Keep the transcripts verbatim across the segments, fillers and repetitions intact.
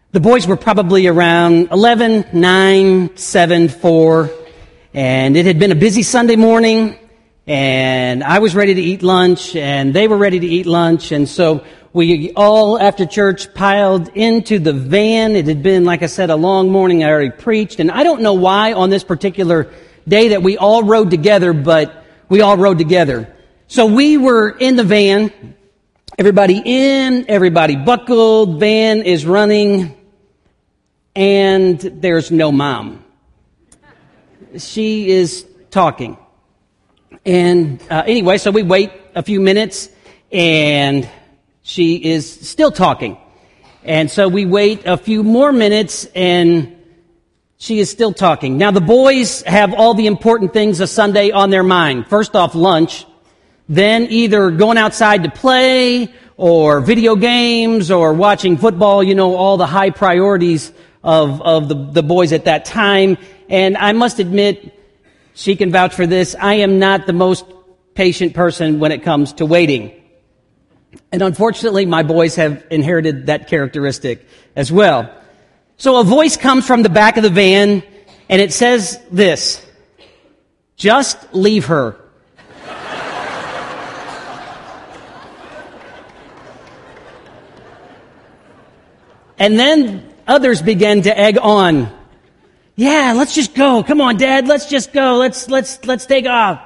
The boys were probably around eleven, nine, seven, four, and it had been a busy Sunday morning, and I was ready to eat lunch, and they were ready to eat lunch, and so we all, after church, piled into the van. It had been, like I said, a long morning. I already preached, and I don't know why on this particular day that we all rode together, but we all rode together. So we were in the van, everybody in, everybody buckled, van is running, and there's no mom. She is talking. And uh, anyway, so we wait a few minutes, and she is still talking. And so we wait a few more minutes, and she is still talking. Now, the boys have all the important things of Sunday on their mind. First off, lunch. Then either going outside to play, or video games, or watching football, you know, all the high priorities of, of the, the boys at that time. And I must admit, she can vouch for this, I am not the most patient person when it comes to waiting. And unfortunately, my boys have inherited that characteristic as well. So a voice comes from the back of the van, and it says this: just leave her. And then others began to egg on. Yeah, let's just go. Come on, Dad, let's just go. Let's let's let's take off.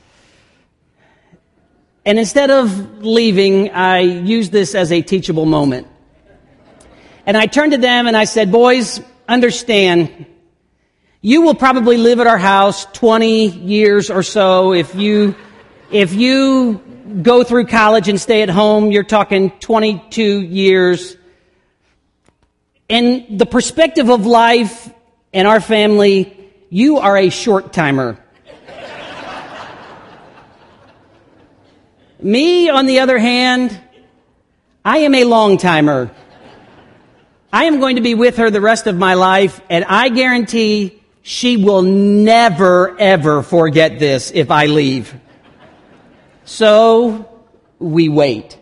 And instead of leaving, I used this as a teachable moment. And I turned to them and I said, boys, understand, you will probably live at our house twenty years or so. If you if you go through college and stay at home, you're talking twenty-two years. In the perspective of life and our family, you are a short-timer. Me, on the other hand, I am a long-timer. I am going to be with her the rest of my life, and I guarantee she will never, ever forget this if I leave. So, we wait.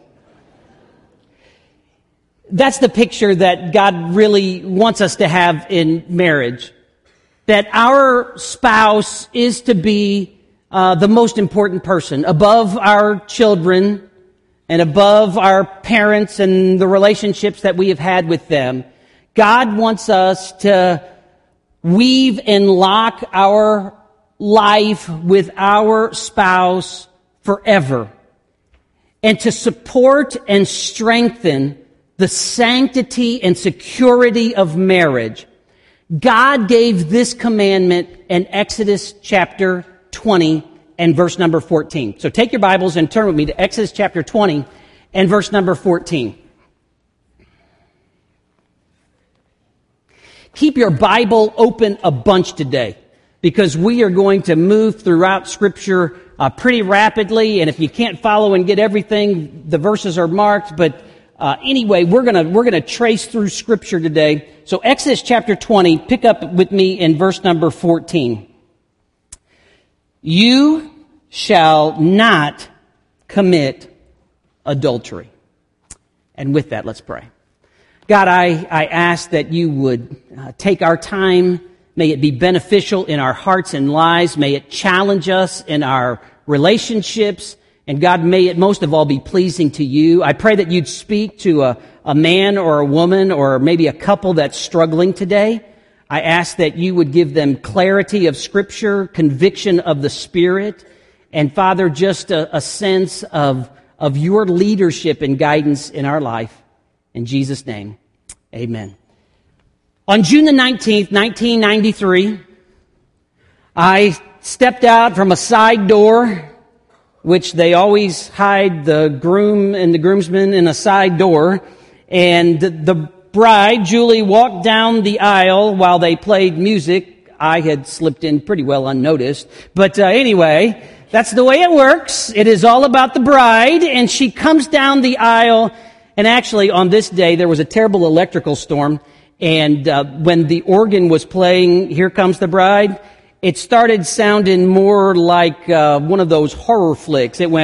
That's the picture that God really wants us to have in marriage. That our spouse is to be uh, the most important person above our children and above our parents and the relationships that we have had with them. God wants us to weave and lock our life with our spouse forever, and to support and strengthen the sanctity and security of marriage. God gave this commandment in Exodus chapter twenty and verse number fourteen. So take your Bibles and turn with me to Exodus chapter twenty and verse number fourteen. Keep your Bible open a bunch today, because we are going to move throughout Scripture uh, pretty rapidly, and if you can't follow and get everything, the verses are marked, but Uh, anyway, we're gonna, we're gonna trace through Scripture today. So Exodus chapter twenty, pick up with me in verse number fourteen. You shall not commit adultery. And with that, let's pray. God, I, I ask that you would uh, take our time. May it be beneficial in our hearts and lives. May it challenge us in our relationships. And God, may it most of all be pleasing to you. I pray that you'd speak to a, a man or a woman or maybe a couple that's struggling today. I ask that you would give them clarity of Scripture, conviction of the Spirit, and Father, just a, a sense of, of your leadership and guidance in our life. In Jesus' name, amen. On June the nineteenth, nineteen ninety-three, I stepped out from a side door, which they always hide the groom and the groomsmen in a side door. And the bride, Julie, walked down the aisle while they played music. I had slipped in pretty well unnoticed. But uh, anyway, that's the way it works. It is all about the bride. And she comes down the aisle. And actually, on this day, there was a terrible electrical storm. And uh, when the organ was playing, Here Comes the Bride, it started sounding more like uh, one of those horror flicks. It went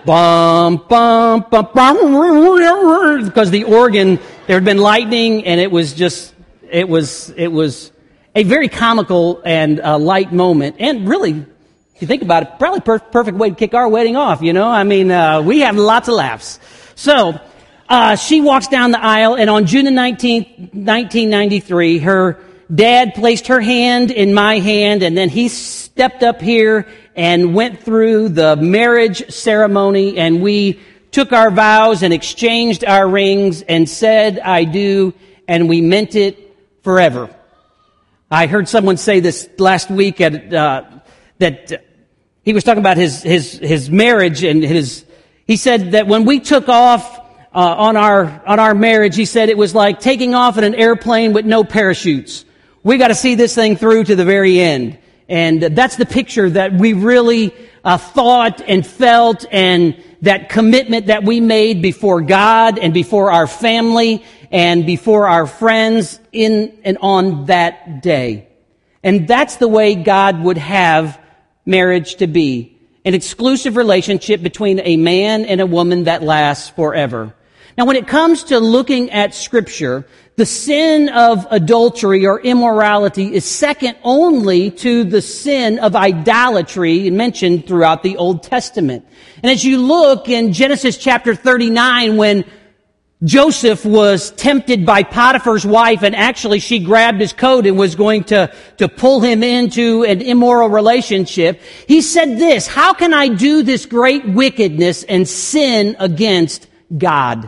bum, bum, bum, bum, because the organ, there had been lightning, and it was just, it was, it was a very comical and uh, light moment. And really, if you think about it, probably per- perfect way to kick our wedding off, you know? I mean, uh, we have lots of laughs. So, uh, she walks down the aisle, and on June the nineteenth, nineteen ninety-three, her dad placed her hand in my hand, and then he stepped up here and went through the marriage ceremony, and we took our vows and exchanged our rings and said, I do, and we meant it forever. I heard someone say this last week at, uh, that uh, he was talking about his, his, his marriage, and his, he said that when we took off uh, on our, on our marriage, he said it was like taking off in an airplane with no parachutes. We got to see this thing through to the very end. And that's the picture that we really uh, thought and felt, and that commitment that we made before God and before our family and before our friends in and on that day. And that's the way God would have marriage to be. An exclusive relationship between a man and a woman that lasts forever. Now, when it comes to looking at Scripture, the sin of adultery or immorality is second only to the sin of idolatry mentioned throughout the Old Testament. And as you look in Genesis chapter thirty-nine, when Joseph was tempted by Potiphar's wife, and actually she grabbed his coat and was going to, to pull him into an immoral relationship, he said this, how can I do this great wickedness and sin against God?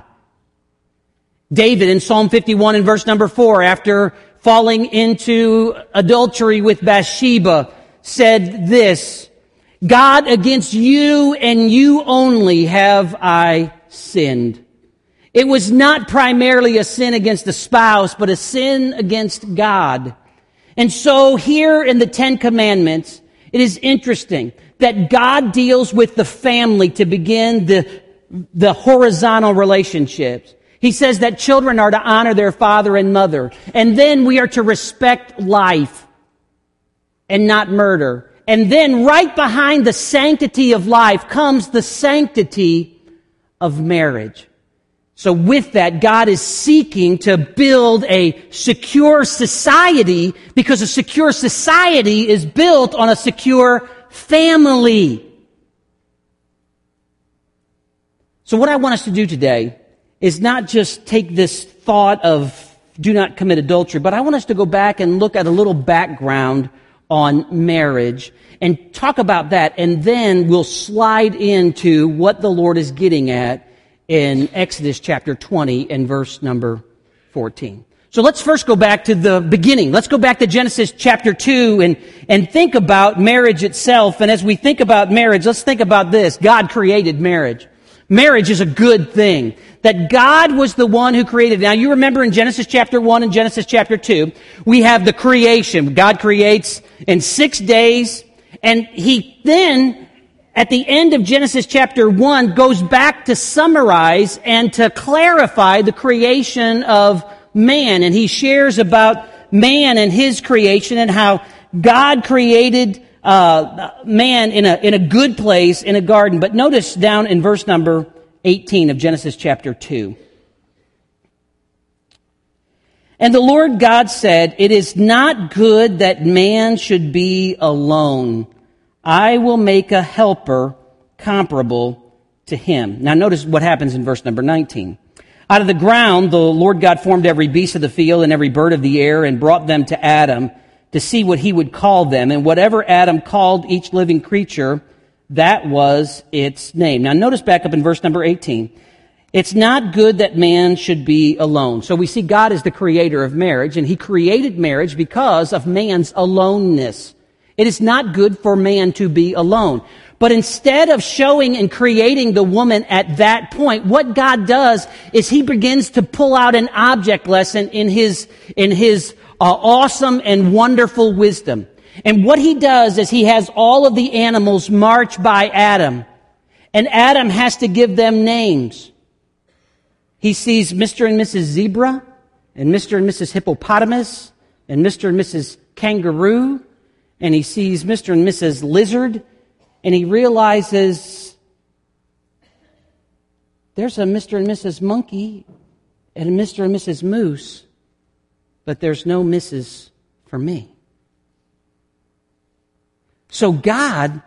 David in Psalm fifty-one and verse number four, after falling into adultery with Bathsheba, said this, God, against you and you only have I sinned. It was not primarily a sin against the spouse, but a sin against God. And so here in the Ten Commandments, it is interesting that God deals with the family to begin the, the horizontal relationships. He says that children are to honor their father and mother. And then we are to respect life and not murder. And then right behind the sanctity of life comes the sanctity of marriage. So with that, God is seeking to build a secure society, because a secure society is built on a secure family. So what I want us to do today is not just take this thought of do not commit adultery, but I want us to go back and look at a little background on marriage and talk about that, and then we'll slide into what the Lord is getting at in Exodus chapter twenty and verse number fourteen. So let's first go back to the beginning. Let's go back to Genesis chapter two and, and think about marriage itself. And as we think about marriage, let's think about this. God created marriage. Marriage is a good thing. That God was the one who created it. Now you remember in Genesis chapter one and Genesis chapter two, we have the creation. God creates in six days, and He then, at the end of Genesis chapter one, goes back to summarize and to clarify the creation of man. And He shares about man and his creation and how God created uh, man in a, in a good place in a garden. But notice down in verse number eighteen of Genesis chapter two. And the Lord God said, it is not good that man should be alone. I will make a helper comparable to him. Now notice what happens in verse number nineteen. Out of the ground, the Lord God formed every beast of the field and every bird of the air and brought them to Adam to see what he would call them. And whatever Adam called each living creature, that was its name. Now notice back up in verse number eighteen. It's not good that man should be alone. So we see God is the creator of marriage, and He created marriage because of man's aloneness. It is not good for man to be alone. But instead of showing and creating the woman at that point, what God does is He begins to pull out an object lesson in His, in His uh, awesome and wonderful wisdom. And what He does is He has all of the animals march by Adam. And Adam has to give them names. He sees Mister and Missus Zebra, and Mister and Missus Hippopotamus, and Mister and Missus Kangaroo, and he sees Mister and Missus Lizard, and he realizes there's a Mister and Missus Monkey and a Mister and Missus Moose, but there's no Missus for me. So God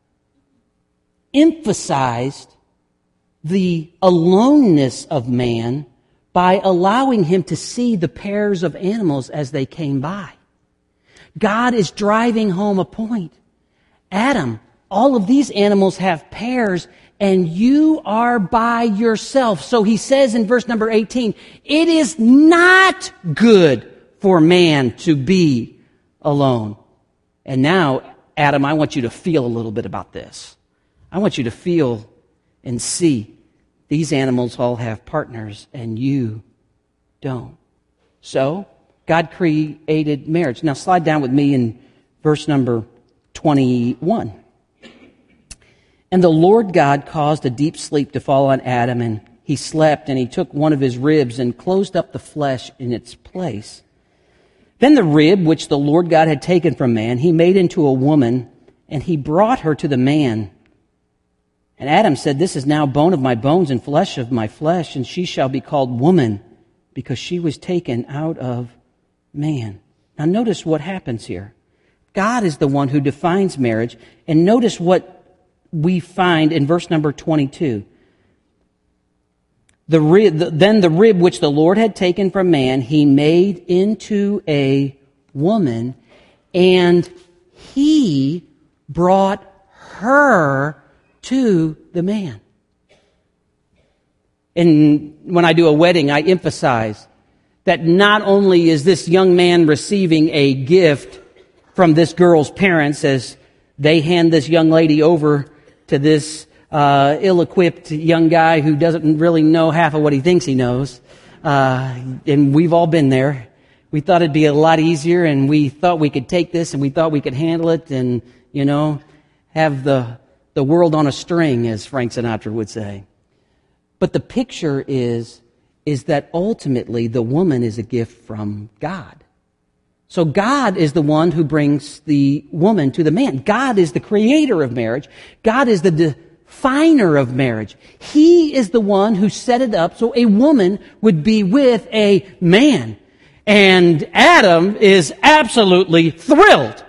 emphasized the aloneness of man by allowing him to see the pairs of animals as they came by. God is driving home a point. Adam, all of these animals have pairs, and you are by yourself. So he says in verse number eighteen, it is not good for man to be alone. And now, Adam, I want you to feel a little bit about this. I want you to feel and see these animals all have partners, and you don't. So, God created marriage. Now slide down with me in verse number twenty-one. And the Lord God caused a deep sleep to fall on Adam, and he slept, and he took one of his ribs and closed up the flesh in its place. Then the rib which the Lord God had taken from man, he made into a woman, and he brought her to the man. And Adam said, this is now bone of my bones and flesh of my flesh, and she shall be called woman, because she was taken out of man. Now notice what happens here. God is the one who defines marriage, and notice what we find in verse number twenty-two. The rib, then the rib which the Lord had taken from man, he made into a woman, and he brought her to the man. And when I do a wedding, I emphasize that not only is this young man receiving a gift from this girl's parents as they hand this young lady over to this uh, ill-equipped young guy who doesn't really know half of what he thinks he knows. Uh, and we've all been there. We thought it'd be a lot easier, and we thought we could take this, and we thought we could handle it, and, you know, have the the world on a string, as Frank Sinatra would say. But the picture is, is that ultimately the woman is a gift from God. So God is the one who brings the woman to the man. God is the creator of marriage. God is the definer of marriage. He is the one who set it up so a woman would be with a man. And Adam is absolutely thrilled.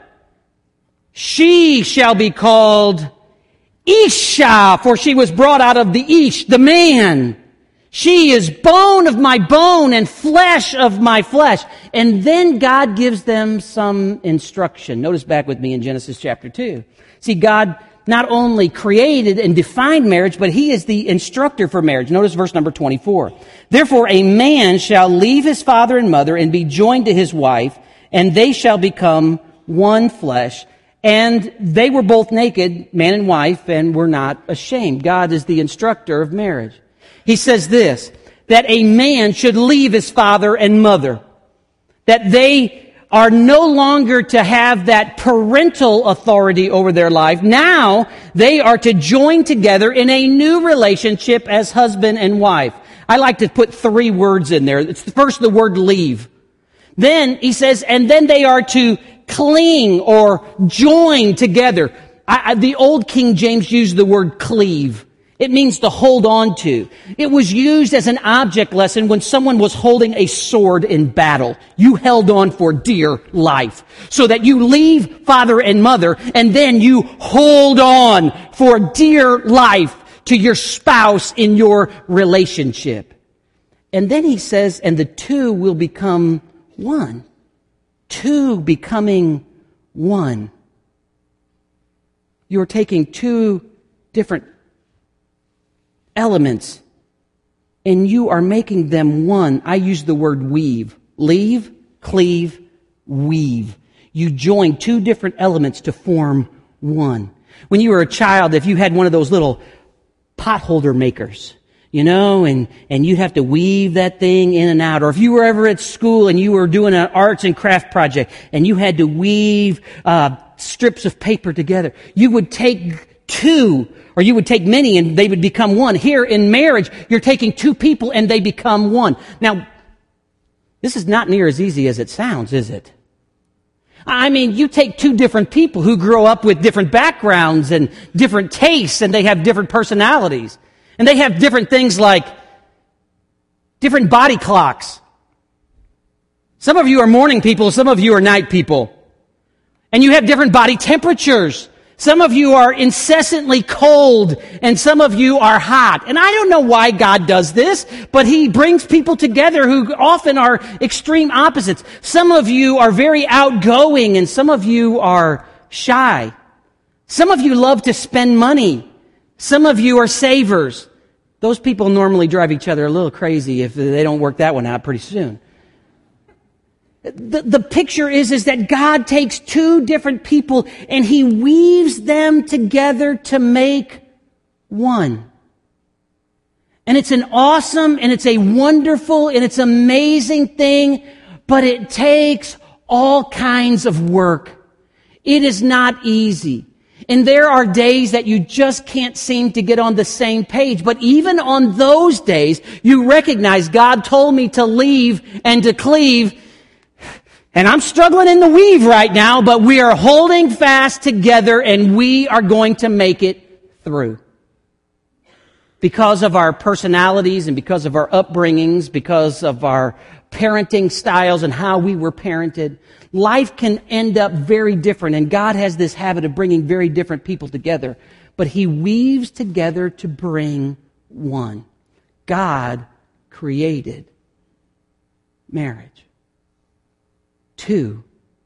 She shall be called Isha, for she was brought out of the Ish, the man. She is bone of my bone and flesh of my flesh. And then God gives them some instruction. Notice back with me in Genesis chapter two. See, God not only created and defined marriage, but he is the instructor for marriage. Notice verse number twenty-four. Therefore a man shall leave his father and mother and be joined to his wife, and they shall become one flesh. And they were both naked, man and wife, and were not ashamed. God is the instructor of marriage. He says this, that a man should leave his father and mother, that they are no longer to have that parental authority over their life. Now they are to join together in a new relationship as husband and wife. I like to put three words in there. It's first the word leave. Then he says, and then they are to cling or join together. I, I, the old King James used the word cleave. It means to hold on to. It was used as an object lesson when someone was holding a sword in battle. You held on for dear life. So that you leave father and mother, and then you hold on for dear life to your spouse in your relationship. And then he says, and the two will become one. Two becoming one. You're taking two different elements and you are making them one. I use the word weave. Leave, cleave, weave. You join two different elements to form one. When you were a child, if you had one of those little potholder makers, you know, and, and you'd have to weave that thing in and out. Or if you were ever at school and you were doing an arts and craft project and you had to weave uh, strips of paper together, you would take two, or you would take many and they would become one. Here in marriage, you're taking two people and they become one. Now, this is not near as easy as it sounds, is it? I mean, you take two different people who grow up with different backgrounds and different tastes, and they have different personalities. And they have different things like different body clocks. Some of you are morning people, some of you are night people. And you have different body temperatures. Some of you are incessantly cold, and some of you are hot. And I don't know why God does this, but He brings people together who often are extreme opposites. Some of you are very outgoing, and some of you are shy. Some of you love to spend money. Some of you are savers. Those people normally drive each other a little crazy if they don't work that one out pretty soon. The, the picture is, is that God takes two different people and He weaves them together to make one. And it's an awesome and it's a wonderful and it's amazing thing, but it takes all kinds of work. It is not easy. And there are days that you just can't seem to get on the same page. But even on those days, you recognize God told me to leave and to cleave. And I'm struggling in the weave right now, but we are holding fast together and we are going to make it through. Because of our personalities and because of our upbringings, because of our parenting styles and how we were parented, life can end up very different. And God has this habit of bringing very different people together. But He weaves together to bring one. God created marriage. Two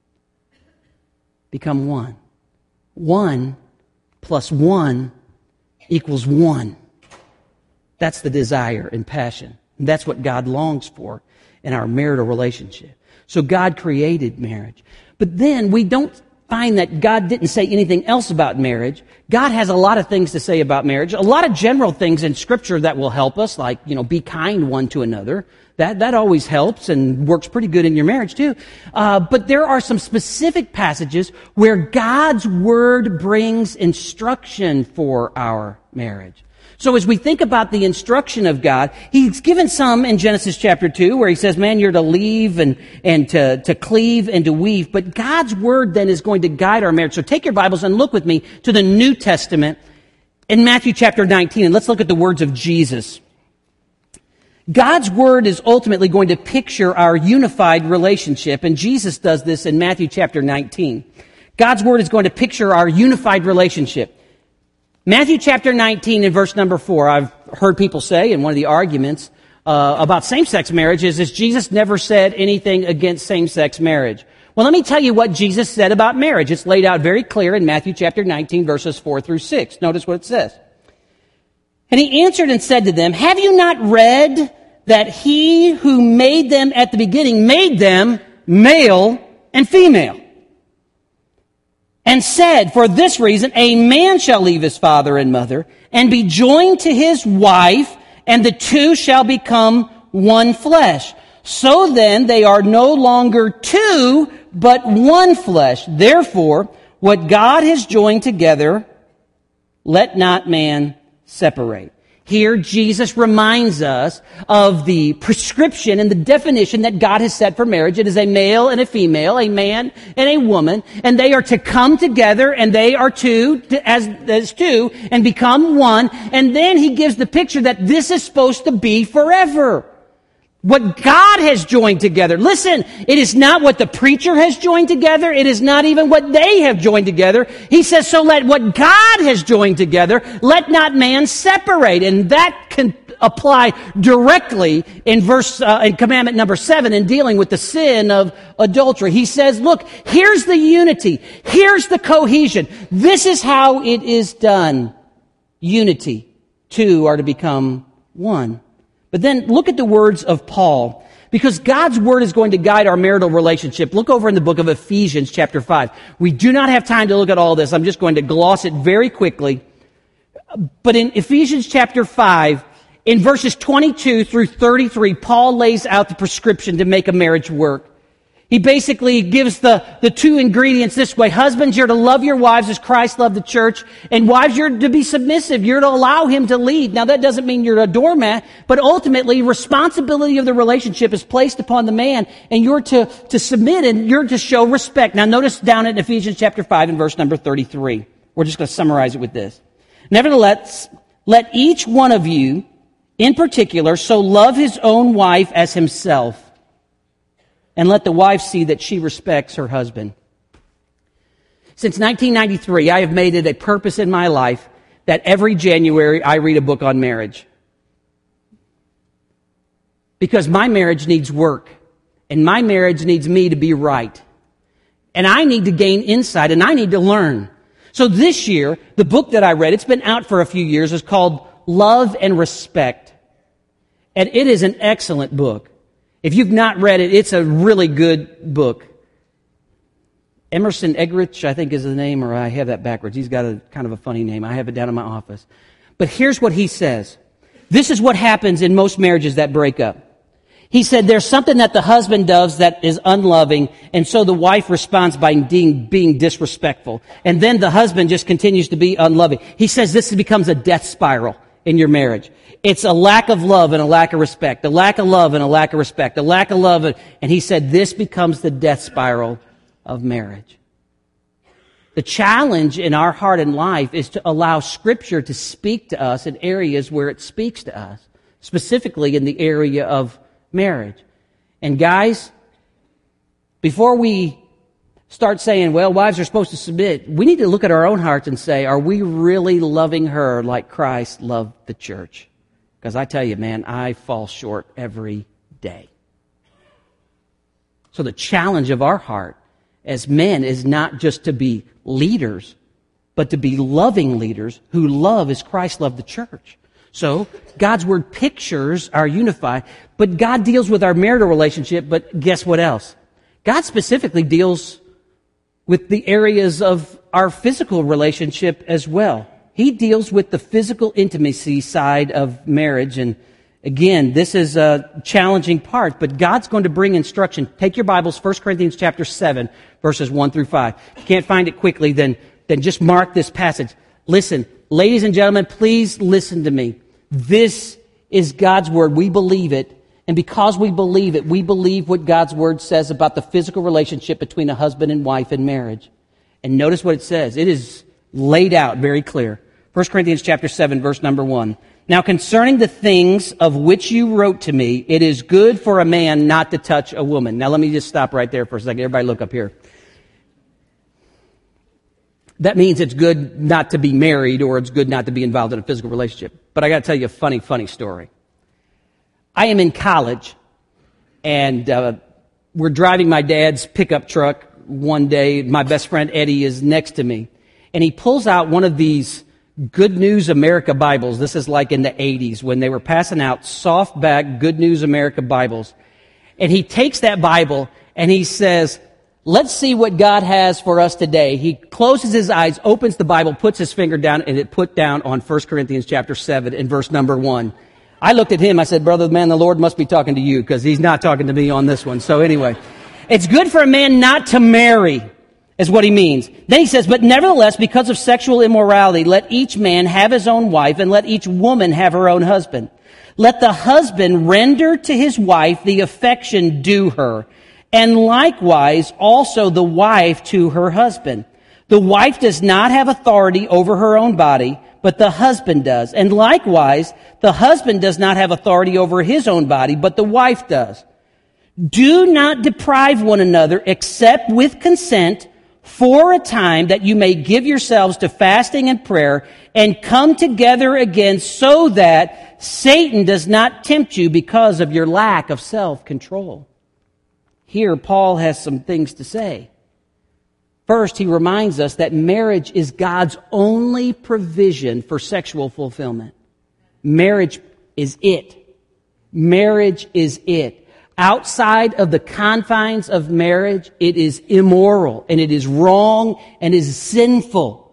become one. One plus one equals one. That's the desire and passion. And that's what God longs for in our marital relationship. So God created marriage. But then we don't find that God didn't say anything else about marriage. God has a lot of things to say about marriage. A lot of general things in Scripture that will help us, like, you know, be kind one to another. That that always helps and works pretty good in your marriage too. Uh, but there are some specific passages where God's Word brings instruction for our marriage. So as we think about the instruction of God, He's given some in Genesis chapter two where He says, man, you're to leave and, and to, to cleave and to weave. But God's Word then is going to guide our marriage. So take your Bibles and look with me to the New Testament in Matthew chapter nineteen. And let's look at the words of Jesus. God's Word is ultimately going to picture our unified relationship, and Jesus does this in Matthew chapter nineteen. God's Word is going to picture our unified relationship. Matthew chapter nineteen and verse number four, I've heard people say in one of the arguments uh, about same-sex marriage is, is Jesus never said anything against same-sex marriage. Well, let me tell you what Jesus said about marriage. It's laid out very clear in Matthew chapter nineteen, verses four through six. Notice what it says. And He answered and said to them, have you not read that He who made them at the beginning made them male and female? And said, for this reason, a man shall leave his father and mother and be joined to his wife, and the two shall become one flesh. So then they are no longer two, but one flesh. Therefore, what God has joined together, let not man separate. Here, Jesus reminds us of the prescription and the definition that God has set for marriage. It is a male and a female, a man and a woman, and they are to come together, and they are two, as, as two, and become one. And then He gives the picture that this is supposed to be forever. What God has joined together. Listen, it is not what the preacher has joined together. It is not even what they have joined together. He says, so let what God has joined together, let not man separate. And that can apply directly in verse, uh, in commandment number seven in dealing with the sin of adultery. He says, look, here's the unity. Here's the cohesion. This is how it is done. Unity. Two are to become one. But then look at the words of Paul, because God's Word is going to guide our marital relationship. Look over in the book of Ephesians chapter five. We do not have time to look at all this. I'm just going to gloss it very quickly. But in Ephesians chapter five, in verses twenty-two through thirty-three, Paul lays out the prescription to make a marriage work. He basically gives the, the two ingredients this way. Husbands, you're to love your wives as Christ loved the church. And wives, you're to be submissive. You're to allow Him to lead. Now, that doesn't mean you're a doormat, but ultimately, responsibility of the relationship is placed upon the man, and you're to, to submit, and you're to show respect. Now, notice down in Ephesians chapter five and verse number thirty-three. We're just going to summarize it with this. Nevertheless, Let each one of you, in particular, so love his own wife as himself, and let the wife see that she respects her husband. Since nineteen ninety-three, I have made it a purpose in my life that every January I read a book on marriage. Because my marriage needs work, and my marriage needs me to be right. And I need to gain insight, and I need to learn. So this year, the book that I read, it's been out for a few years, is called Love and Respect. And it is an excellent book. If you've not read it, it's a really good book. Emerson Eggerichs, I think is the name, or I have that backwards. He's got a kind of a funny name. I have it down in my office. But here's what he says. This is what happens in most marriages that break up. He said there's something that the husband does that is unloving, and so the wife responds by being, being disrespectful. And then the husband just continues to be unloving. He says this becomes a death spiral in your marriage. It's a lack of love and a lack of respect, a lack of love and a lack of respect, a lack of love. And he said this becomes the death spiral of marriage. The challenge in our heart and life is to allow Scripture to speak to us in areas where it speaks to us, specifically in the area of marriage. And guys, before we start saying, well, wives are supposed to submit, we need to look at our own hearts and say, are we really loving her like Christ loved the church? Because I tell you, man, I fall short every day. So the challenge of our heart as men is not just to be leaders, but to be loving leaders who love as Christ loved the church. So God's Word pictures our unified, but God deals with our marital relationship, but guess what else? God specifically deals with the areas of our physical relationship as well. He deals with the physical intimacy side of marriage, and again, this is a challenging part, but God's going to bring instruction. Take your Bibles, First Corinthians chapter seven, verses one through five. If you can't find it quickly, then, then just mark this passage. Listen, ladies and gentlemen, please listen to me. This is God's Word. We believe it. And because we believe it, we believe what God's Word says about the physical relationship between a husband and wife in marriage. And notice what it says. It is laid out very clear. First Corinthians chapter seven, verse number one. Now concerning the things of which you wrote to me, it is good for a man not to touch a woman. Now let me just stop right there for a second. Everybody look up here. That means it's good not to be married, or it's good not to be involved in a physical relationship. But I got to tell you a funny, funny story. I am in college, and uh, we're driving my dad's pickup truck one day. My best friend Eddie is next to me, and he pulls out one of these Good News America Bibles. This is like in the eighties when they were passing out softback Good News America Bibles. And he takes that Bible and he says, let's see what God has for us today. He closes his eyes, opens the Bible, puts his finger down, and it put down on First Corinthians chapter seven in verse number one. I looked at him, I said, brother, man, the Lord must be talking to you, because he's not talking to me on this one. So anyway, it's good for a man not to marry, is what he means. Then he says, but nevertheless, because of sexual immorality, let each man have his own wife, and let each woman have her own husband. Let the husband render to his wife the affection due her, and likewise also the wife to her husband. The wife does not have authority over her own body, but the husband does. And likewise, the husband does not have authority over his own body, but the wife does. Do not deprive one another except with consent for a time, that you may give yourselves to fasting and prayer and come together again, so that Satan does not tempt you because of your lack of self-control. Here, Paul has some things to say. First, he reminds us that marriage is God's only provision for sexual fulfillment. Marriage is it. Marriage is it. Outside of the confines of marriage, it is immoral, and it is wrong, and it is sinful.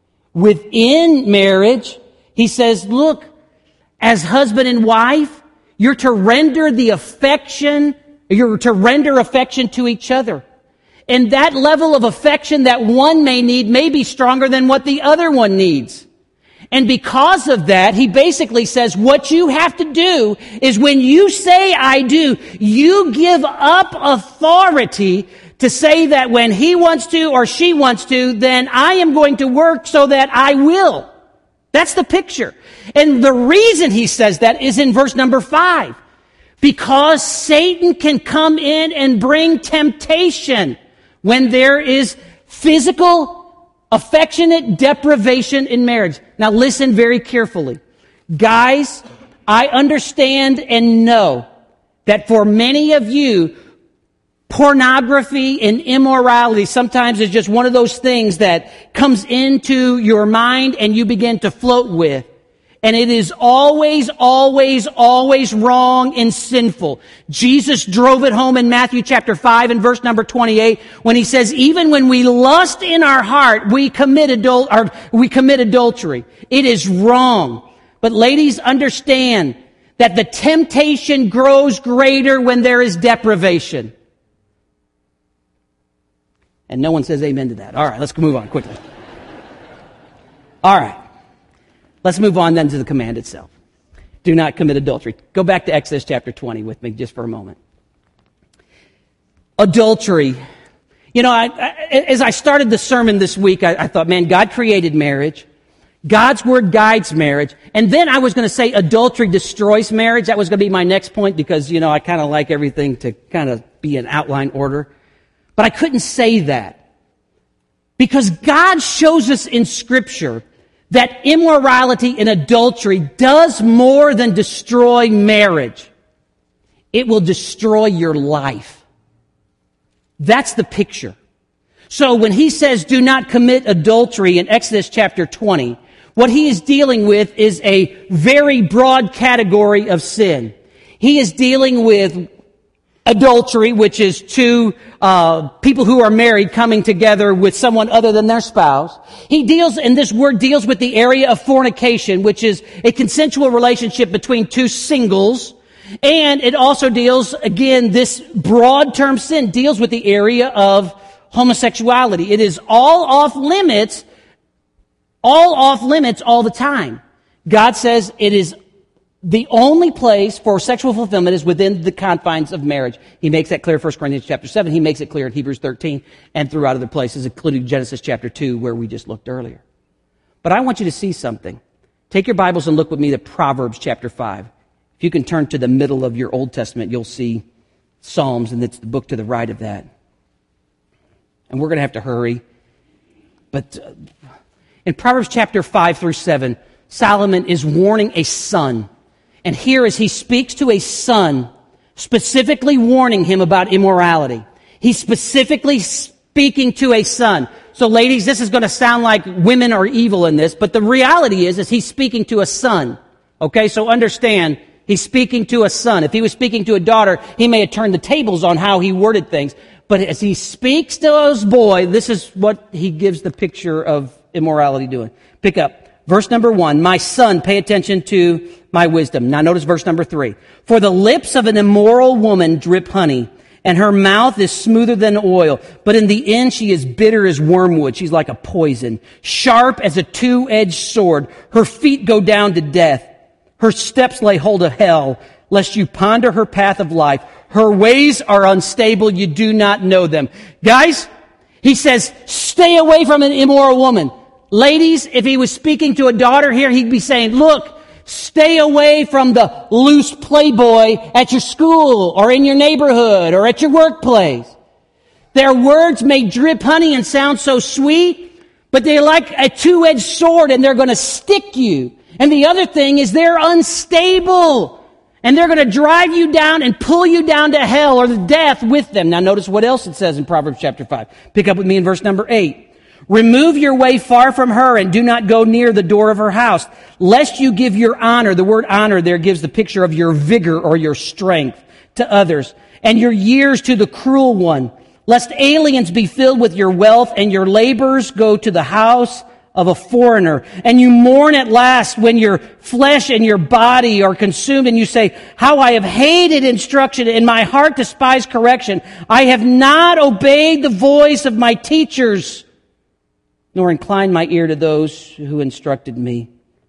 Within marriage, he says, look, as husband and wife, you're to render the affection, you're to render affection to each other. And that level of affection that one may need may be stronger than what the other one needs. And because of that, he basically says what you have to do is when you say I do, you give up authority to say that when he wants to or she wants to, then I am going to work so that I will. That's the picture. And the reason he says that is in verse number five. Because Satan can come in and bring temptation when there is physical, affectionate deprivation in marriage. Now listen very carefully. Guys, I understand and know that for many of you, pornography and immorality sometimes is just one of those things that comes into your mind and you begin to float with. And it is always, always, always wrong and sinful. Jesus drove it home in Matthew chapter five and verse number twenty-eight when he says, even when we lust in our heart, we commit adul- or we commit adultery. It is wrong. But ladies, understand that the temptation grows greater when there is deprivation. And no one says amen to that. All right, let's move on quickly. All right. Let's move on then to the command itself. Do not commit adultery. Go back to Exodus chapter twenty with me just for a moment. Adultery. You know, I, I, as I started the sermon this week, I, I thought, man, God created marriage. God's word guides marriage. And then I was going to say adultery destroys marriage. That was going to be my next point because, you know, I kind of like everything to kind of be in outline order. But I couldn't say that. Because God shows us in Scripture that immorality and adultery does more than destroy marriage. It will destroy your life. That's the picture. So when he says do not commit adultery in Exodus chapter twenty, what he is dealing with is a very broad category of sin. He is dealing with adultery, which is two uh people who are married coming together with someone other than their spouse. He deals, and this word deals with the area of fornication, which is a consensual relationship between two singles. And it also deals, again, this broad term sin deals with the area of homosexuality. It is all off limits, all off limits all the time. God says it is the only place for sexual fulfillment is within the confines of marriage. He makes that clear in First Corinthians chapter seven. He makes it clear in Hebrews thirteen and throughout other places, including Genesis chapter two, where we just looked earlier. But I want you to see something. Take your Bibles and look with me to Proverbs chapter five. If you can turn to the middle of your Old Testament, you'll see Psalms, and it's the book to the right of that. And we're going to have to hurry. But uh, in Proverbs chapter five through seven, Solomon is warning a son. And here as he speaks to a son, specifically warning him about immorality. He's specifically speaking to a son. So ladies, this is going to sound like women are evil in this, but the reality is, is he's speaking to a son. Okay, so understand, he's speaking to a son. If he was speaking to a daughter, he may have turned the tables on how he worded things. But as he speaks to his boy, this is what he gives the picture of immorality doing. Pick up. Verse number one, my son, pay attention to my wisdom. Now notice verse number three. For the lips of an immoral woman drip honey, and her mouth is smoother than oil. But in the end she is bitter as wormwood. She's like a poison, sharp as a two-edged sword. Her feet go down to death. Her steps lay hold of hell, lest you ponder her path of life. Her ways are unstable. You do not know them. Guys, he says, stay away from an immoral woman. Ladies, if he was speaking to a daughter here, he'd be saying, look, stay away from the loose playboy at your school or in your neighborhood or at your workplace. Their words may drip honey and sound so sweet, but they're like a two-edged sword and they're going to stick you. And the other thing is they're unstable and they're going to drive you down and pull you down to hell or the death with them. Now notice what else it says in Proverbs chapter five. Pick up with me in verse number eight. Remove your way far from her and do not go near the door of her house, lest you give your honor. The word honor there gives the picture of your vigor or your strength to others, and your years to the cruel one, lest aliens be filled with your wealth and your labors go to the house of a foreigner. And you mourn at last when your flesh and your body are consumed, and you say, how I have hated instruction and my heart despised correction. I have not obeyed the voice of my teachers, nor inclined my ear to those who instructed me.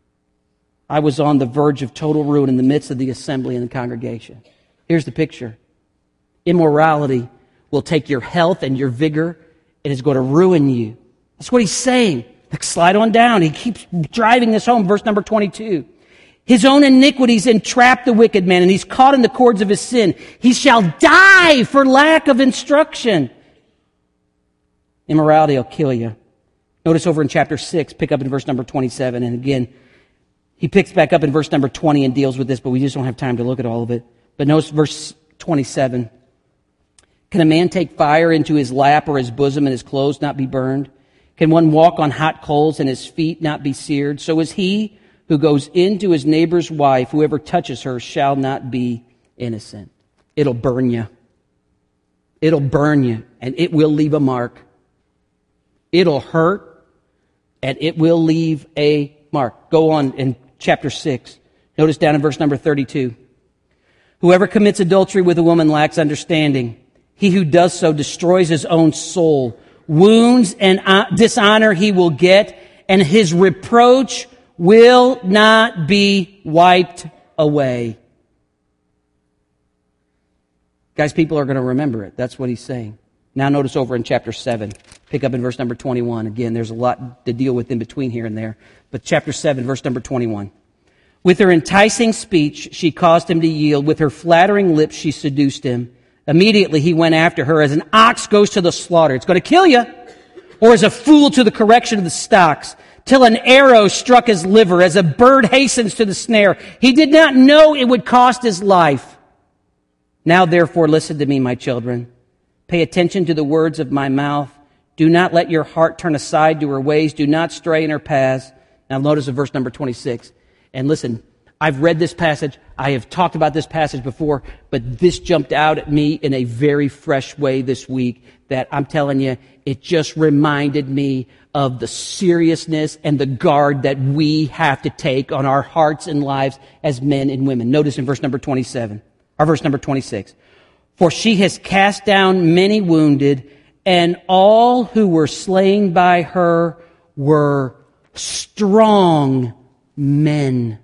I was on the verge of total ruin in the midst of the assembly and the congregation. Here's the picture. Immorality will take your health and your vigor. It is going to ruin you. That's what he's saying. Like, slide on down. He keeps driving this home. Verse number twenty-two. His own iniquities entrap the wicked man, and he's caught in the cords of his sin. He shall die for lack of instruction. Immorality will kill you. Notice over in chapter six, pick up in verse number twenty-seven, and again, he picks back up in verse number twenty and deals with this, but we just don't have time to look at all of it. But notice verse twenty-seven. Can a man take fire into his lap or his bosom and his clothes not be burned? Can one walk on hot coals and his feet not be seared? So is he who goes into his neighbor's wife. Whoever touches her shall not be innocent. It'll burn you. It'll burn you, and it will leave a mark. It'll hurt, and it will leave a mark. Go on in chapter six. Notice down in verse number thirty-two. Whoever commits adultery with a woman lacks understanding. He who does so destroys his own soul. Wounds and dishonor he will get, and his reproach will not be wiped away. Guys, people are going to remember it. That's what he's saying. Now notice over in chapter seven. Pick up in verse number twenty-one. Again, there's a lot to deal with in between here and there. But chapter seven, verse number twenty-one. With her enticing speech, she caused him to yield. With her flattering lips, she seduced him. Immediately he went after her as an ox goes to the slaughter. It's going to kill you. Or as a fool to the correction of the stocks, till an arrow struck his liver, as a bird hastens to the snare. He did not know it would cost his life. Now therefore listen to me, my children. Pay attention to the words of my mouth. Do not let your heart turn aside to her ways. Do not stray in her paths. Now notice in verse number twenty-six. And listen, I've read this passage. I have talked about this passage before, but this jumped out at me in a very fresh way this week that I'm telling you, it just reminded me of the seriousness and the guard that we have to take on our hearts and lives as men and women. Notice in verse number twenty-seven, or verse number twenty-six. For she has cast down many wounded, and all who were slain by her were strong men.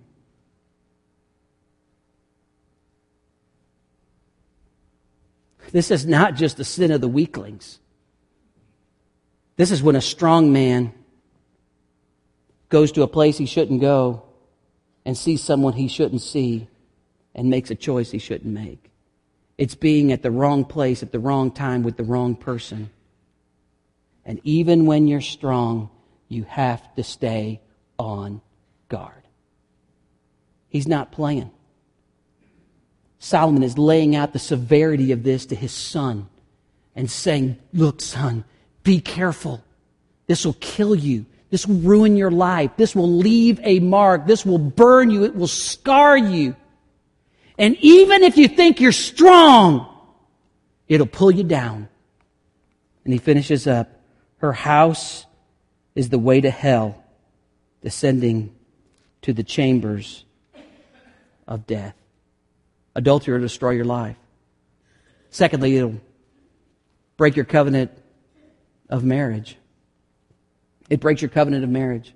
This is not just the sin of the weaklings. This is when a strong man goes to a place he shouldn't go and sees someone he shouldn't see and makes a choice he shouldn't make. It's being at the wrong place at the wrong time with the wrong person. And even when you're strong, you have to stay on guard. He's not playing. Solomon is laying out the severity of this to his son and saying, look, son, be careful. This will kill you. This will ruin your life. This will leave a mark. This will burn you. It will scar you. And even if you think you're strong, it'll pull you down. And he finishes up, her house is the way to hell, descending to the chambers of death. Adultery will destroy your life. Secondly, it'll break your covenant of marriage. It breaks your covenant of marriage.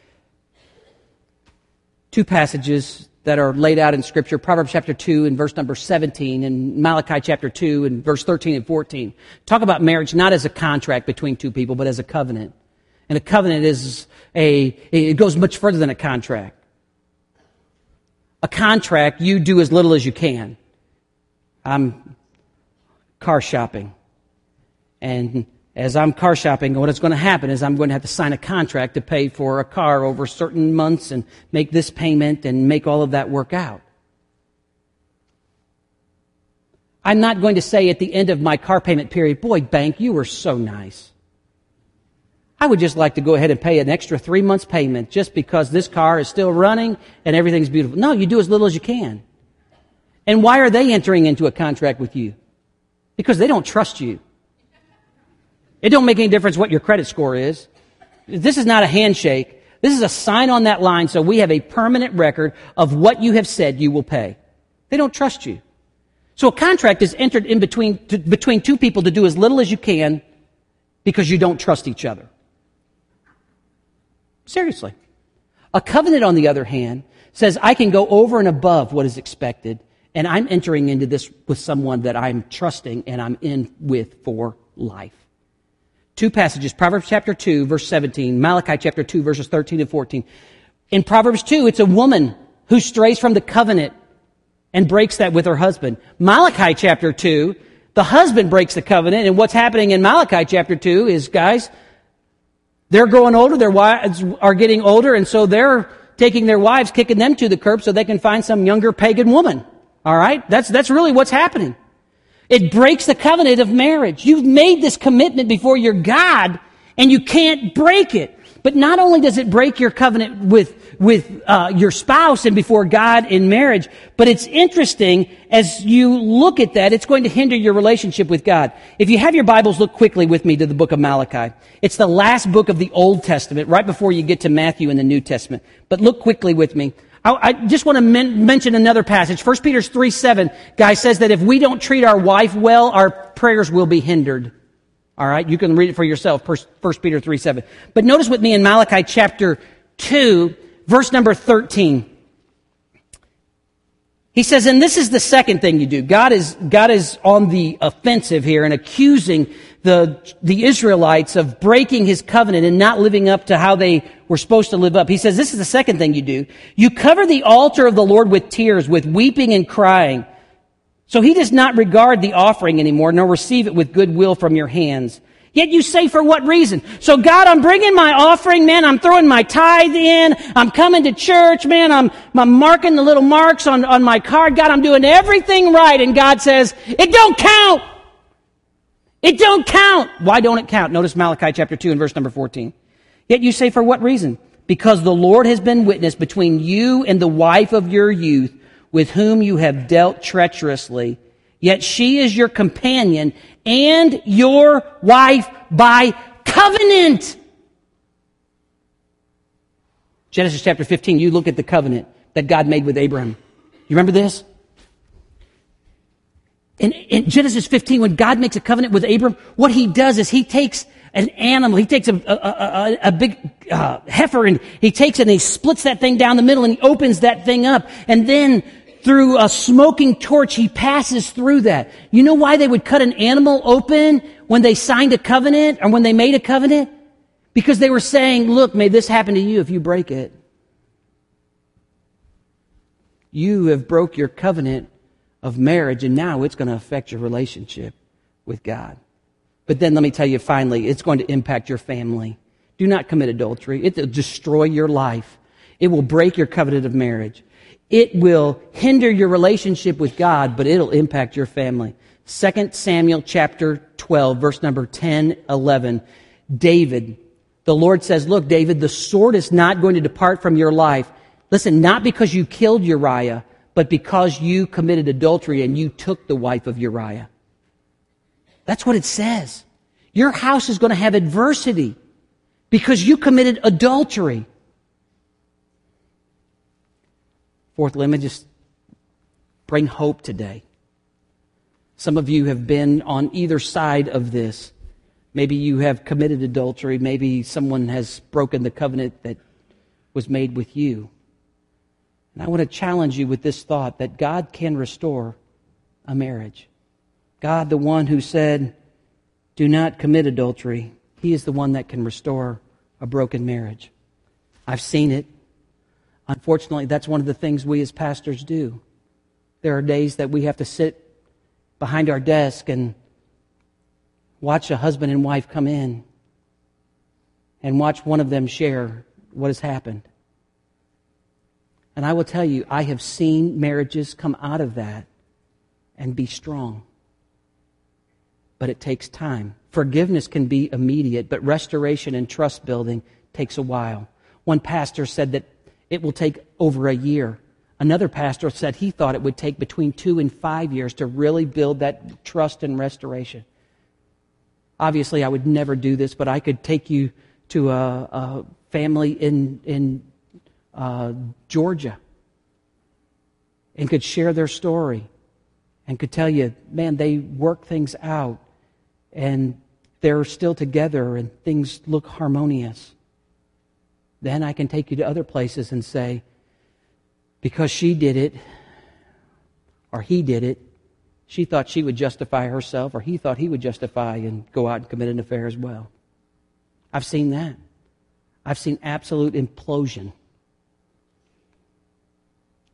Two passages that are laid out in Scripture, Proverbs chapter two and verse number seventeen, and Malachi chapter two and verse thirteen and fourteen. Talk about marriage not as a contract between two people, but as a covenant. And a covenant is a, it goes much further than a contract. A contract, you do as little as you can. I'm car shopping. And as I'm car shopping, what's going to happen is I'm going to have to sign a contract to pay for a car over certain months and make this payment and make all of that work out. I'm not going to say at the end of my car payment period, boy, bank, you were so nice. I would just like to go ahead and pay an extra three months payment just because this car is still running and everything's beautiful. No, you do as little as you can. And why are they entering into a contract with you? Because they don't trust you. It don't make any difference what your credit score is. This is not a handshake. This is a sign on that line so we have a permanent record of what you have said you will pay. They don't trust you. So a contract is entered in between, to, between two people to do as little as you can because you don't trust each other. Seriously. A covenant, on the other hand, says I can go over and above what is expected, and I'm entering into this with someone that I'm trusting and I'm in with for life. Two passages, Proverbs chapter two, verse seventeen, Malachi chapter two, verses thirteen and fourteen. In Proverbs two, it's a woman who strays from the covenant and breaks that with her husband. Malachi chapter two, the husband breaks the covenant, and what's happening in Malachi chapter two is, guys, they're growing older, their wives are getting older, and so they're taking their wives, kicking them to the curb so they can find some younger pagan woman. All right? That's, that's really what's happening. It breaks the covenant of marriage. You've made this commitment before your God, and you can't break it. But not only does it break your covenant with with uh, your spouse and before God in marriage, but it's interesting as you look at that, it's going to hinder your relationship with God. If you have your Bibles, look quickly with me to the book of Malachi. It's the last book of the Old Testament, right before you get to Matthew in the New Testament. But look quickly with me. I, I just want to men- mention another passage. First Peter three seven, guys, says that if we don't treat our wife well, our prayers will be hindered. All right, you can read it for yourself, First Peter three seven. But notice with me in Malachi chapter two, verse number thirteen. He says, and this is the second thing you do. God is, God is on the offensive here and accusing the, the Israelites of breaking His covenant and not living up to how they were supposed to live up. He says, this is the second thing you do. You cover the altar of the Lord with tears, with weeping and crying. So He does not regard the offering anymore, nor receive it with goodwill from your hands. Yet you say, for what reason? So God, I'm bringing my offering, man. I'm throwing my tithe in. I'm coming to church, man. I'm, I'm marking the little marks on, on my card. God, I'm doing everything right. And God says, it don't count. It don't count. Why don't it count? Notice Malachi chapter two and verse number fourteen. Yet you say, for what reason? Because the Lord has been witness between you and the wife of your youth, with whom you have dealt treacherously. Yet she is your companion and your wife by covenant. Genesis chapter fifteen, you look at the covenant that God made with Abraham. You remember this? In, in Genesis fifteen, when God makes a covenant with Abram, what He does is He takes an animal, He takes a, a, a, a big uh, heifer, and He takes it and He splits that thing down the middle and He opens that thing up. And then through a smoking torch, He passes through that. You know why they would cut an animal open when they signed a covenant or when they made a covenant? Because they were saying, look, may this happen to you if you break it. You have broke your covenant of marriage, and now it's going to affect your relationship with God. But then let me tell you finally, it's going to impact your family. Do not commit adultery. It will destroy your life. It will break your covenant of marriage. It will hinder your relationship with God, but it'll impact your family. Second Samuel chapter twelve, verse number ten, eleven. David, the Lord says, look, David, the sword is not going to depart from your life. Listen, not because you killed Uriah, but because you committed adultery and you took the wife of Uriah. That's what it says. Your house is going to have adversity because you committed adultery. Fourthly, let me just bring hope today. Some of you have been on either side of this. Maybe you have committed adultery. Maybe someone has broken the covenant that was made with you. And I want to challenge you with this thought that God can restore a marriage. God, the one who said, do not commit adultery, He is the one that can restore a broken marriage. I've seen it. Unfortunately, that's one of the things we as pastors do. There are days that we have to sit behind our desk and watch a husband and wife come in and watch one of them share what has happened. And I will tell you, I have seen marriages come out of that and be strong. But it takes time. Forgiveness can be immediate, but restoration and trust building takes a while. One pastor said that it will take over a year. Another pastor said he thought it would take between two and five years to really build that trust and restoration. Obviously, I would never do this, but I could take you to a, a family in in uh, Georgia and could share their story and could tell you, man, they work things out and they're still together and things look harmonious. Then I can take you to other places and say, because she did it, or he did it, she thought she would justify herself, or he thought he would justify and go out and commit an affair as well. I've seen that. I've seen absolute implosion.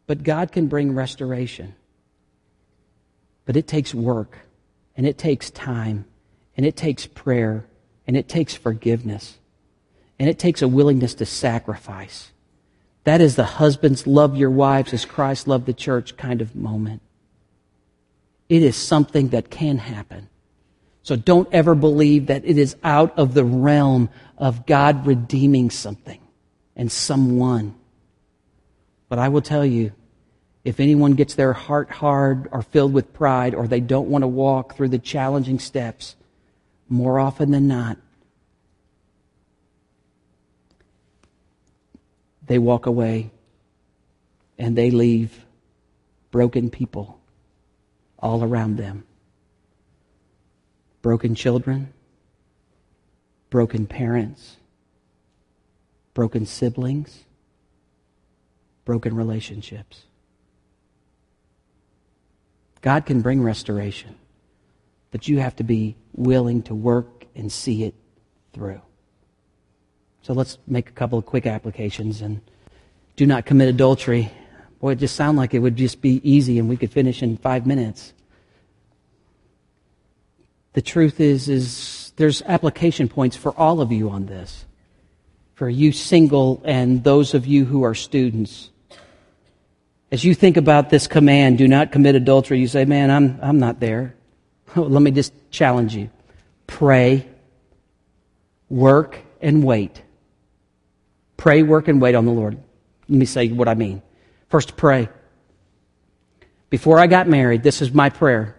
But God can bring restoration. But it takes work, and it takes time, and it takes prayer, and it takes forgiveness, and it takes a willingness to sacrifice. That is the husbands love your wives as Christ loved the church kind of moment. It is something that can happen. So don't ever believe that it is out of the realm of God redeeming something and someone. But I will tell you, if anyone gets their heart hard or filled with pride, or they don't want to walk through the challenging steps, more often than not, they walk away and they leave broken people all around them. Broken children, broken parents, broken siblings, broken relationships. God can bring restoration, but you have to be willing to work and see it through. So let's make a couple of quick applications. And do not commit adultery. Boy, it just sounds like it would just be easy and we could finish in five minutes. The truth is, is there's application points for all of you on this. For you single and those of you who are students. As you think about this command, do not commit adultery, you say, man, I'm, I'm not there. Let me just challenge you. Pray, work, and wait. Pray, work, and wait on the Lord. Let me say what I mean. First, pray. Before I got married, this is my prayer.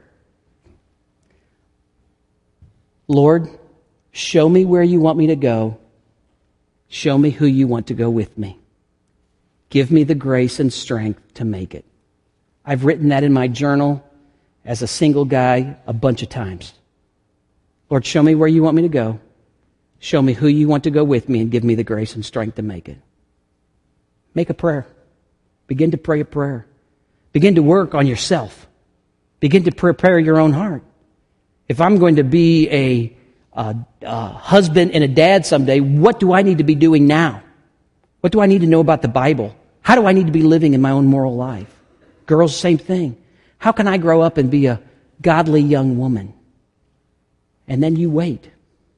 Lord, show me where you want me to go. Show me who you want to go with me. Give me the grace and strength to make it. I've written that in my journal as a single guy a bunch of times. Lord, show me where you want me to go. Show me who you want to go with me, and give me the grace and strength to make it. Make a prayer. Begin to pray a prayer. Begin to work on yourself. Begin to prepare your own heart. If I'm going to be a, a, a husband and a dad someday, what do I need to be doing now? What do I need to know about the Bible? How do I need to be living in my own moral life? Girls, same thing. How can I grow up and be a godly young woman? And then you wait.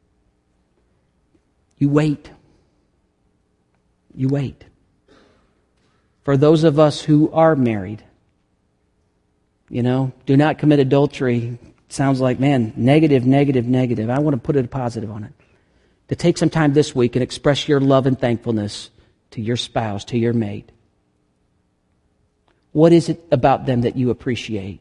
You wait. You wait. For those of us who are married, you know, do not commit adultery. Sounds like, man, negative, negative, negative. I want to put a positive on it. To take some time this week and express your love and thankfulness to your spouse, to your mate. What is it about them that you appreciate?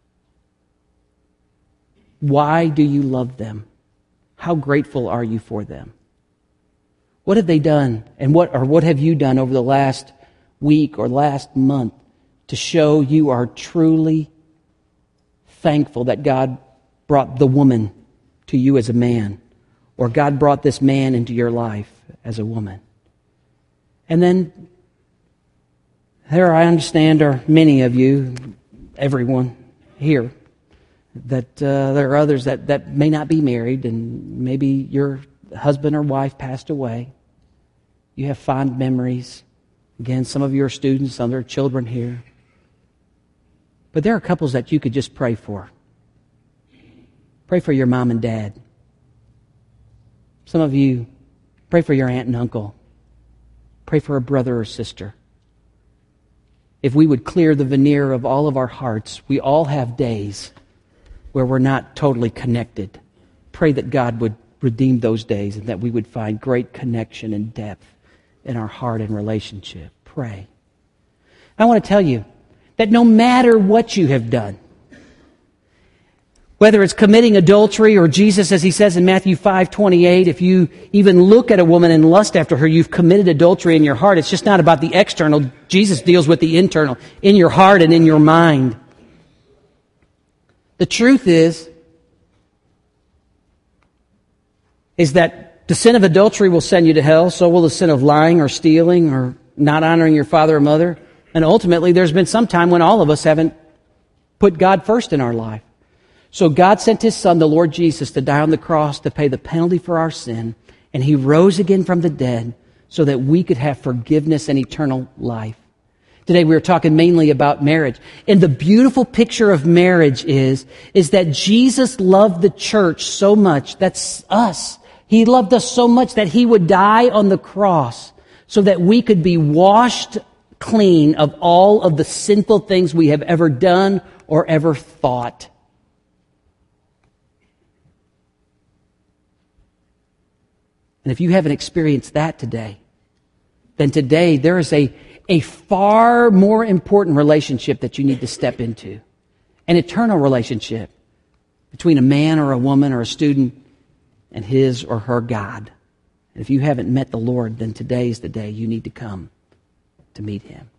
Why do you love them? How grateful are you for them? What have they done, and what or what have you done over the last week or last month to show you are truly thankful that God brought the woman to you as a man, or God brought this man into your life as a woman? And then, there I understand are many of you, everyone here, that uh, there are others that, that may not be married, and maybe your husband or wife passed away. You have fond memories. Again, some of you are students, some are children here. But there are couples that you could just pray for. Pray for your mom and dad. Some of you, pray for your aunt and uncle. Pray for a brother or sister. If we would clear the veneer of all of our hearts, we all have days where we're not totally connected. Pray that God would redeem those days and that we would find great connection and depth in our heart and relationship. Pray. I want to tell you that no matter what you have done, whether it's committing adultery or Jesus, as he says in Matthew five twenty-eight, if you even look at a woman and lust after her, you've committed adultery in your heart. It's just not about the external. Jesus deals with the internal, in your heart and in your mind. The truth is, is that the sin of adultery will send you to hell. So will the sin of lying or stealing or not honoring your father or mother. And ultimately, there's been some time when all of us haven't put God first in our life. So God sent His Son, the Lord Jesus, to die on the cross to pay the penalty for our sin. And He rose again from the dead so that we could have forgiveness and eternal life. Today we were talking mainly about marriage. And the beautiful picture of marriage is, is that Jesus loved the church so much, that's us. He loved us so much that He would die on the cross so that we could be washed clean of all of the sinful things we have ever done or ever thought. And if you haven't experienced that today, then today there is a, a far more important relationship that you need to step into. An eternal relationship between a man or a woman or a student and his or her God. And if you haven't met the Lord, then today is the day you need to come to meet Him.